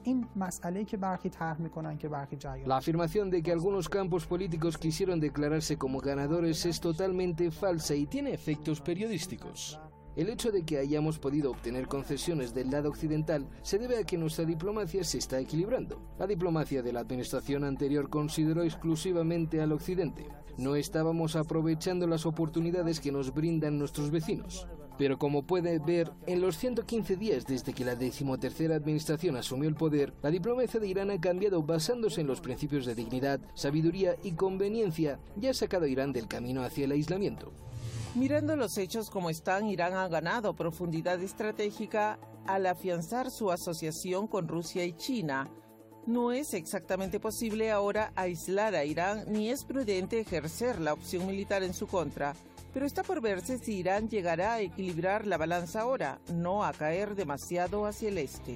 Speaker 12: La afirmación de que algunos campos políticos quisieron declararse como ganadores es totalmente falsa y tiene efectos periodísticos. El hecho de que hayamos podido obtener concesiones del lado occidental se debe a que nuestra diplomacia se está equilibrando. La diplomacia de la administración anterior consideró exclusivamente al occidente. No estábamos aprovechando las oportunidades que nos brindan nuestros vecinos. Pero como puede ver, en los ciento quince días desde que la decimotercera administración asumió el poder, la diplomacia de Irán ha cambiado basándose en los principios de dignidad, sabiduría y conveniencia y ha sacado a Irán del camino hacia el aislamiento.
Speaker 14: Mirando los hechos como están, Irán ha ganado profundidad estratégica al afianzar su asociación con Rusia y China. No es exactamente posible ahora aislar a Irán ni es prudente ejercer la opción militar en su contra, pero está por verse si Irán llegará a equilibrar la balanza ahora, no a caer demasiado hacia el este.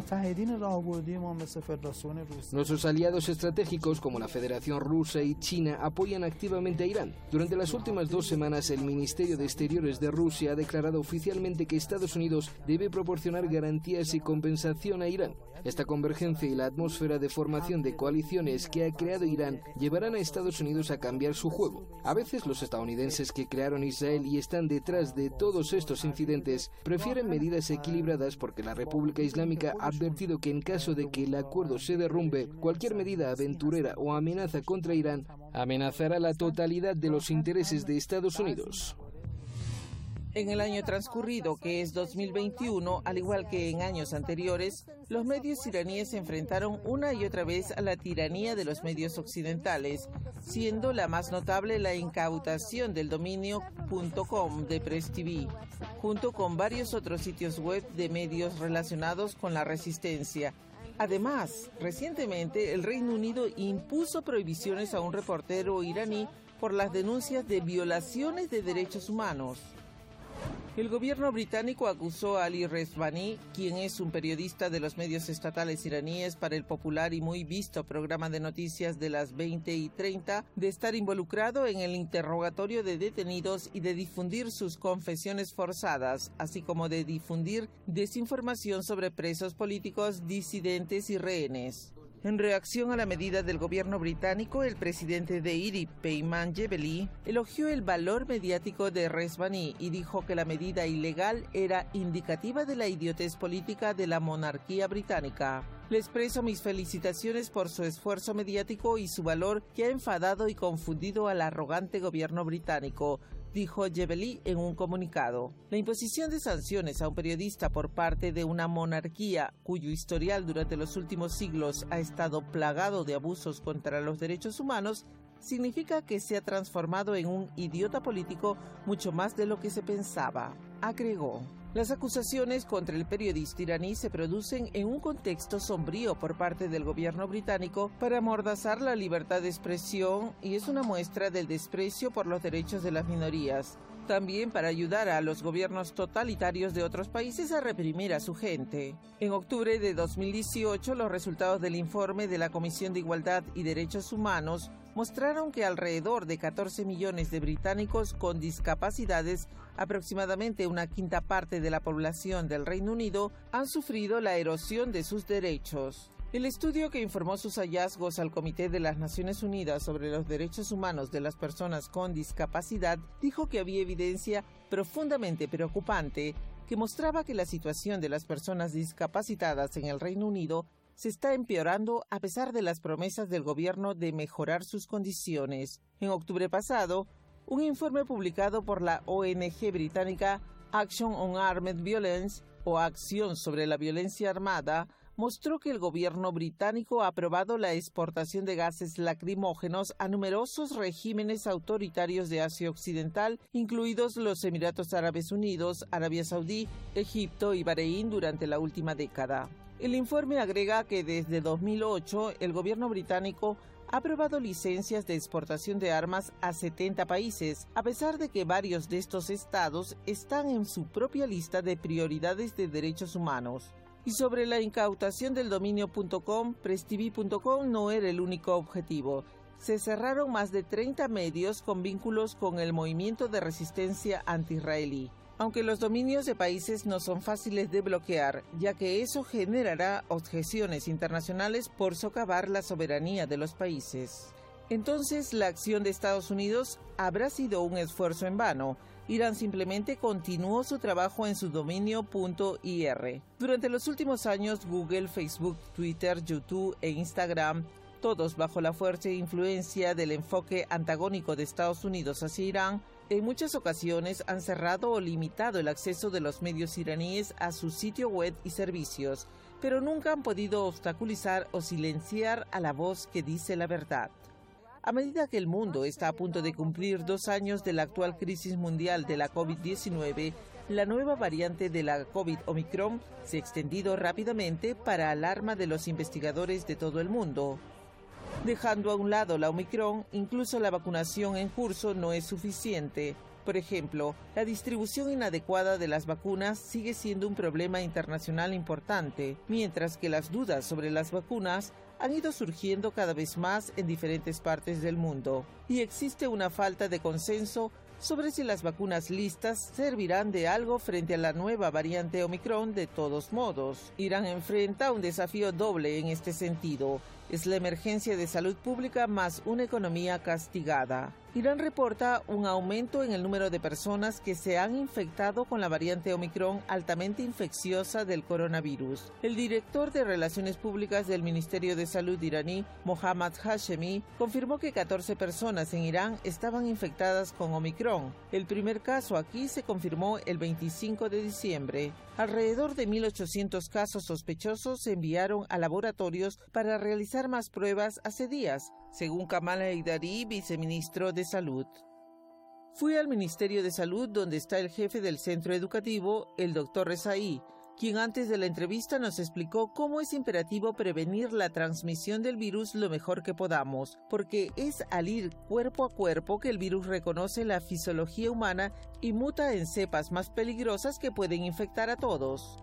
Speaker 12: Nuestros aliados estratégicos como la Federación Rusa y China apoyan activamente a Irán. Durante las últimas dos semanas, el Ministerio de Exteriores de Rusia ha declarado oficialmente que Estados Unidos debe proporcionar garantías y compensación a Irán. Esta convergencia y la atmósfera de formación de coaliciones que ha creado Irán llevarán a Estados Unidos a cambiar su juego. A veces los estadounidenses que crearon Israel y están detrás de todos estos incidentes prefieren medidas equilibradas porque la República Islámica ha advertido que en caso de que el acuerdo se derrumbe, cualquier medida aventurera o amenaza contra Irán amenazará la totalidad de los intereses de Estados Unidos.
Speaker 14: En el año transcurrido, que es dos mil veintiuno, al igual que en años anteriores, los medios iraníes se enfrentaron una y otra vez a la tiranía de los medios occidentales, siendo la más notable la incautación del dominio punto com de Press T V, junto con varios otros sitios web de medios relacionados con la resistencia. Además, recientemente el Reino Unido impuso prohibiciones a un reportero iraní por las denuncias de violaciones de derechos humanos. El gobierno británico acusó a Ali Rezvani, quien es un periodista de los medios estatales iraníes para el popular y muy visto programa de noticias de las veinte y treinta, de estar involucrado en el interrogatorio de detenidos y de difundir sus confesiones forzadas, así como de difundir desinformación sobre presos políticos, disidentes y rehenes. En reacción a la medida del gobierno británico, el presidente de I R I, Peyman Gebeli, elogió el valor mediático de Rezvani y dijo que la medida ilegal era indicativa de la idiotez política de la monarquía británica. Le expreso mis felicitaciones por su esfuerzo mediático y su valor que ha enfadado y confundido al arrogante gobierno británico, dijo Jebeli en un comunicado. La imposición de sanciones a un periodista por parte de una monarquía cuyo historial durante los últimos siglos ha estado plagado de abusos contra los derechos humanos significa que se ha transformado en un idiota político mucho más de lo que se pensaba, agregó. Las acusaciones contra el periodista iraní se producen en un contexto sombrío por parte del gobierno británico para amordazar la libertad de expresión y es una muestra del desprecio por los derechos de las minorías. También para ayudar a los gobiernos totalitarios de otros países a reprimir a su gente. En octubre de dos mil dieciocho, los resultados del informe de la Comisión de Igualdad y Derechos Humanos mostraron que alrededor de catorce millones de británicos con discapacidades, aproximadamente una quinta parte de la población del Reino Unido, han sufrido la erosión de sus derechos. El estudio que informó sus hallazgos al Comité de las Naciones Unidas sobre los Derechos Humanos de las Personas con Discapacidad dijo que había evidencia profundamente preocupante que mostraba que la situación de las personas discapacitadas en el Reino Unido se está empeorando a pesar de las promesas del gobierno de mejorar sus condiciones. En octubre pasado, un informe publicado por la O N G británica Action on Armed Violence, o Acción sobre la Violencia Armada, mostró que el gobierno británico ha aprobado la exportación de gases lacrimógenos a numerosos regímenes autoritarios de Asia Occidental, incluidos los Emiratos Árabes Unidos, Arabia Saudí, Egipto y Bahrein durante la última década. El informe agrega que desde dos mil ocho el gobierno británico ha aprobado licencias de exportación de armas a setenta países, a pesar de que varios de estos estados están en su propia lista de prioridades de derechos humanos. Y sobre la incautación del dominio .com, prestv punto com no era el único objetivo. Se cerraron más de treinta medios con vínculos con el movimiento de resistencia anti-israelí. Aunque los dominios de países no son fáciles de bloquear, ya que eso generará objeciones internacionales por socavar la soberanía de los países. Entonces, ¿la acción de Estados Unidos habrá sido un esfuerzo en vano? Irán simplemente continuó su trabajo en su dominio .ir. Durante los últimos años, Google, Facebook, Twitter, YouTube e Instagram, todos bajo la fuerte influencia del enfoque antagónico de Estados Unidos hacia Irán, en muchas ocasiones han cerrado o limitado el acceso de los medios iraníes a su sitio web y servicios, pero nunca han podido obstaculizar o silenciar a la voz que dice la verdad. A medida que el mundo está a punto de cumplir dos años de la actual crisis mundial de la COVID diecinueve, la nueva variante de la COVID Omicron se ha extendido rápidamente para alarma de los investigadores de todo el mundo. Dejando a un lado la Omicron, incluso la vacunación en curso no es suficiente. Por ejemplo, la distribución inadecuada de las vacunas sigue siendo un problema internacional importante, mientras que las dudas sobre las vacunas han ido surgiendo cada vez más en diferentes partes del mundo. Y existe una falta de consenso sobre si las vacunas listas servirán de algo frente a la nueva variante Omicron de todos modos. Irán enfrenta un desafío doble en este sentido. Es la emergencia de salud pública más una economía castigada. Irán reporta un aumento en el número de personas que se han infectado con la variante Omicron altamente infecciosa del coronavirus. El director de Relaciones Públicas del Ministerio de Salud iraní, Mohammad Hashemi, confirmó que catorce personas en Irán estaban infectadas con Omicron. El primer caso aquí se confirmó el veinticinco de diciembre. Alrededor de mil ochocientos casos sospechosos se enviaron a laboratorios para realizar más pruebas hace días, según Kamal Haidari, viceministro de Salud. Fui al Ministerio de Salud donde está el jefe del centro educativo, el doctor Rezaí, quien antes de la entrevista nos explicó cómo es imperativo prevenir la transmisión del virus lo mejor que podamos, porque es al ir cuerpo a cuerpo que el virus reconoce la fisiología humana y muta en cepas más peligrosas que pueden infectar a todos.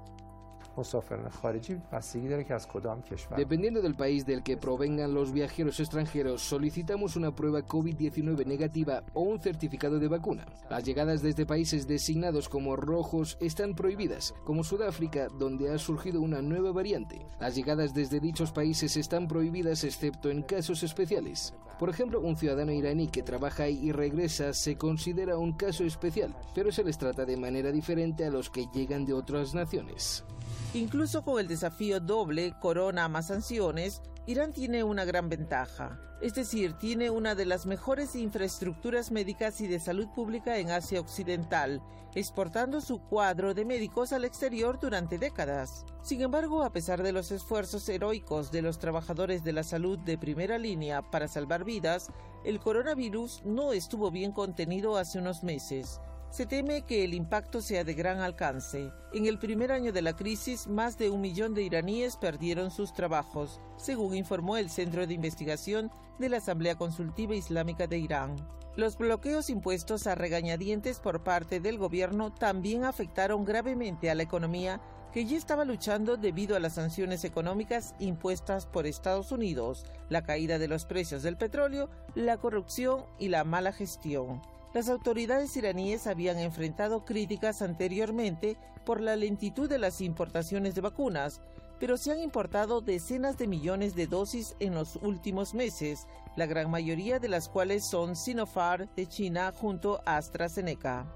Speaker 12: Dependiendo del país del que provengan los viajeros extranjeros, solicitamos una prueba COVID diecinueve negativa o un certificado de vacuna. Las llegadas desde países designados como rojos están prohibidas, como Sudáfrica, donde ha surgido una nueva variante. Las llegadas desde dichos países están prohibidas excepto en casos especiales. Por ejemplo, un ciudadano iraní que trabaja y regresa se considera un caso especial, pero se les trata de manera diferente a los que llegan de otras naciones.
Speaker 14: Incluso con el desafío doble, corona más sanciones, Irán tiene una gran ventaja, es decir, tiene una de las mejores infraestructuras médicas y de salud pública en Asia Occidental, exportando su cuadro de médicos al exterior durante décadas. Sin embargo, a pesar de los esfuerzos heroicos de los trabajadores de la salud de primera línea para salvar vidas, el coronavirus no estuvo bien contenido hace unos meses. Se teme que el impacto sea de gran alcance. En el primer año de la crisis, más de un millón de iraníes perdieron sus trabajos, según informó el Centro de Investigación de la Asamblea Consultiva Islámica de Irán. Los bloqueos impuestos a regañadientes por parte del gobierno también afectaron gravemente a la economía, que ya estaba luchando debido a las sanciones económicas impuestas por Estados Unidos, la caída de los precios del petróleo, la corrupción y la mala gestión. Las autoridades iraníes habían enfrentado críticas anteriormente por la lentitud de las importaciones de vacunas, pero se han importado decenas de millones de dosis en los últimos meses, la gran mayoría de las cuales son Sinopharm de China junto a AstraZeneca.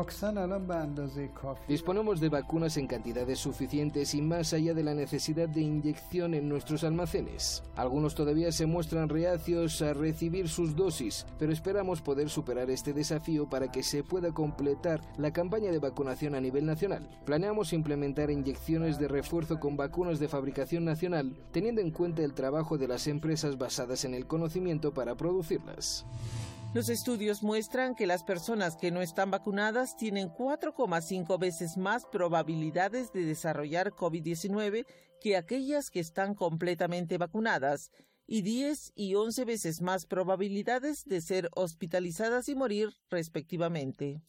Speaker 12: Disponemos de vacunas en cantidades suficientes y más allá de la necesidad de inyección en nuestros almacenes. Algunos todavía se muestran reacios a recibir sus dosis, pero esperamos poder superar este desafío para que se pueda completar la campaña de vacunación a nivel nacional. Planeamos implementar inyecciones de refuerzo con vacunas de fabricación nacional, teniendo en cuenta el trabajo de las empresas basadas en el conocimiento para producirlas.
Speaker 14: Los estudios muestran que las personas que no están vacunadas tienen cuatro coma cinco veces más probabilidades de desarrollar COVID diecinueve que aquellas que están completamente vacunadas y diez y once veces más probabilidades de ser hospitalizadas y morir respectivamente.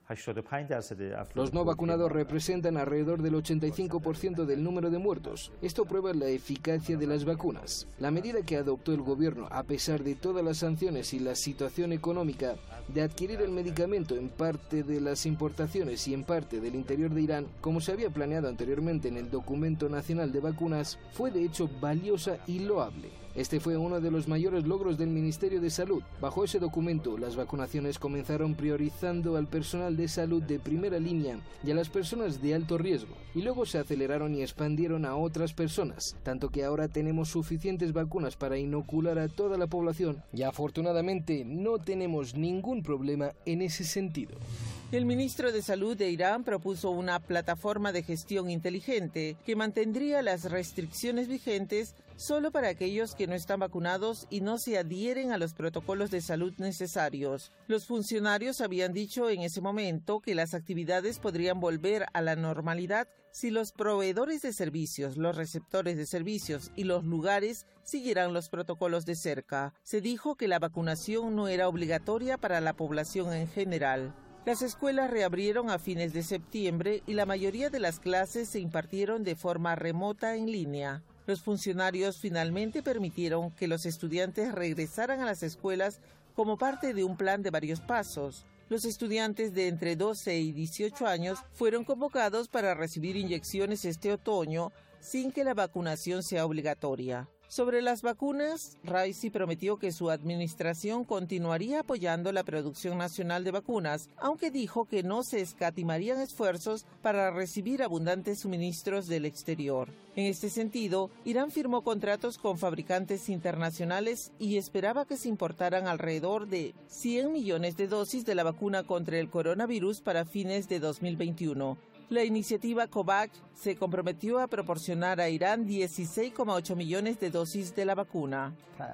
Speaker 12: Los no vacunados representan alrededor del ochenta y cinco por ciento del número de muertos. Esto prueba la eficacia de las vacunas. La medida que adoptó el gobierno, a pesar de todas las sanciones y la situación económica, de adquirir el medicamento en parte de las importaciones y en parte del interior de Irán, como se había planeado anteriormente en el Documento Nacional de Vacunas, fue de hecho valiosa y loable. Este fue uno de los mayores logros del Ministerio de Salud. Bajo ese documento, las vacunaciones comenzaron priorizando al personal de salud de primera línea y a las personas de alto riesgo, y luego se aceleraron y expandieron a otras personas, tanto que ahora tenemos suficientes vacunas para inocular a toda la población y afortunadamente no tenemos ningún problema en ese sentido.
Speaker 14: El ministro de Salud de Irán propuso una plataforma de gestión inteligente que mantendría las restricciones vigentes solo para aquellos que no están vacunados y no se adhieren a los protocolos de salud necesarios. Los funcionarios habían dicho en ese momento que las actividades podrían volver a la normalidad si los proveedores de servicios, los receptores de servicios y los lugares siguieran los protocolos de cerca. Se dijo que la vacunación no era obligatoria para la población en general. Las escuelas reabrieron a fines de septiembre y la mayoría de las clases se impartieron de forma remota en línea. Los funcionarios finalmente permitieron que los estudiantes regresaran a las escuelas como parte de un plan de varios pasos. Los estudiantes de entre doce y dieciocho años fueron convocados para recibir inyecciones este otoño sin que la vacunación sea obligatoria. Sobre las vacunas, Raisi prometió que su administración continuaría apoyando la producción nacional de vacunas, aunque dijo que no se escatimarían esfuerzos para recibir abundantes suministros del exterior. En este sentido, Irán firmó contratos con fabricantes internacionales y esperaba que se importaran alrededor de cien millones de dosis de la vacuna contra el coronavirus para fines de dos mil veintiuno. La iniciativa COVAX se comprometió a proporcionar a Irán dieciséis coma ocho millones de dosis de la vacuna.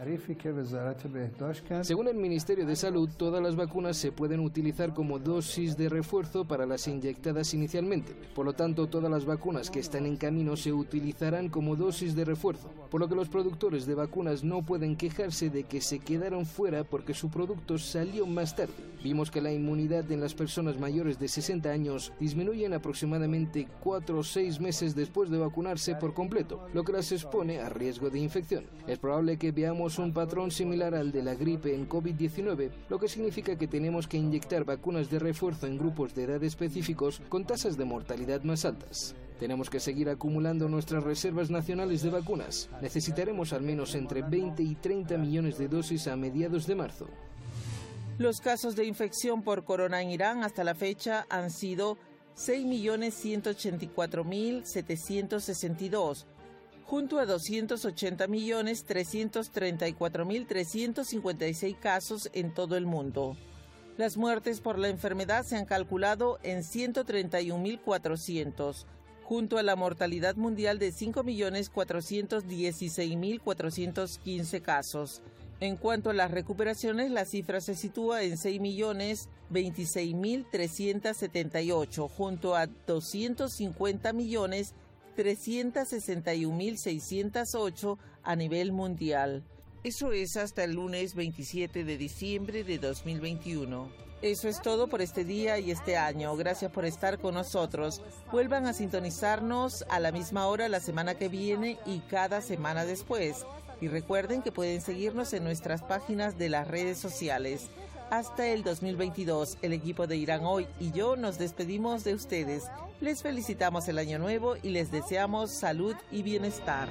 Speaker 12: Según el Ministerio de Salud, todas las vacunas se pueden utilizar como dosis de refuerzo para las inyectadas inicialmente. Por lo tanto, todas las vacunas que están en camino se utilizarán como dosis de refuerzo, por lo que los productores de vacunas no pueden quejarse de que se quedaron fuera porque su producto salió más tarde. Vimos que la inmunidad en las personas mayores de sesenta años disminuye en aproximadamente cuatro o seis meses después de vacunarse por completo, lo que las expone a riesgo de infección. Es probable que veamos un patrón similar al de la gripe en COVID diecinueve, lo que significa que tenemos que inyectar vacunas de refuerzo en grupos de edad específicos con tasas de mortalidad más altas. Tenemos que seguir acumulando nuestras reservas nacionales de vacunas. Necesitaremos al menos entre veinte y treinta millones de dosis a mediados de marzo.
Speaker 14: Los casos de infección por corona en Irán hasta la fecha han sido seis millones ciento ochenta y cuatro mil setecientos sesenta y dos. junto a doscientos ochenta millones trescientos treinta y cuatro mil trescientos cincuenta y seis casos en todo el mundo. Las muertes por la enfermedad se han calculado en ciento treinta y un mil cuatrocientos, junto a la mortalidad mundial de cinco millones cuatrocientos dieciséis mil cuatrocientos quince casos. En cuanto a las recuperaciones, la cifra se sitúa en seis millones veintiséis mil trescientos setenta y ocho, junto a doscientos cincuenta millones trescientos sesenta y un mil seiscientos ocho a nivel mundial. Eso es hasta el lunes veintisiete de diciembre de dos mil veintiuno. Eso es todo por este día y este año. Gracias por estar con nosotros. Vuelvan a sintonizarnos a la misma hora la semana que viene y cada semana después. Y recuerden que pueden seguirnos en nuestras páginas de las redes sociales. Hasta el dos mil veintidós, el equipo de Irán Hoy y yo nos despedimos de ustedes. Les felicitamos el año nuevo y les deseamos salud y bienestar.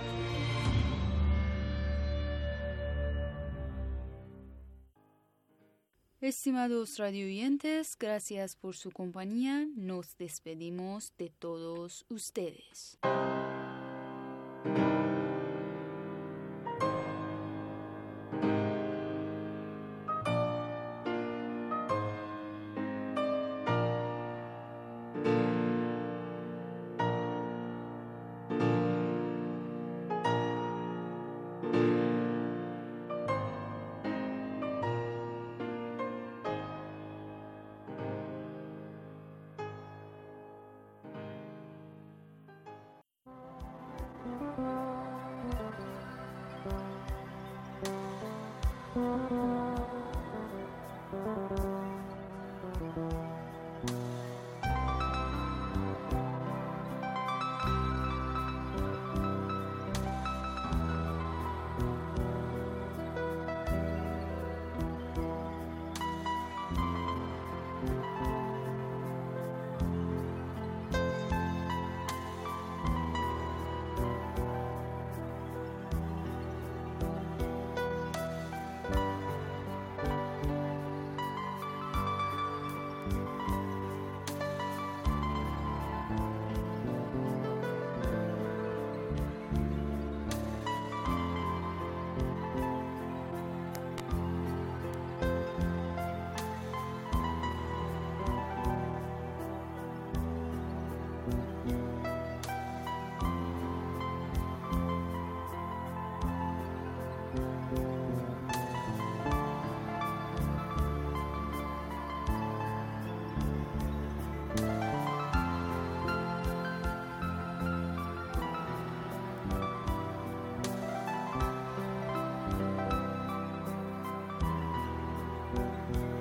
Speaker 4: Estimados radioyentes, gracias por su compañía. Nos despedimos de todos ustedes.
Speaker 15: Thank you.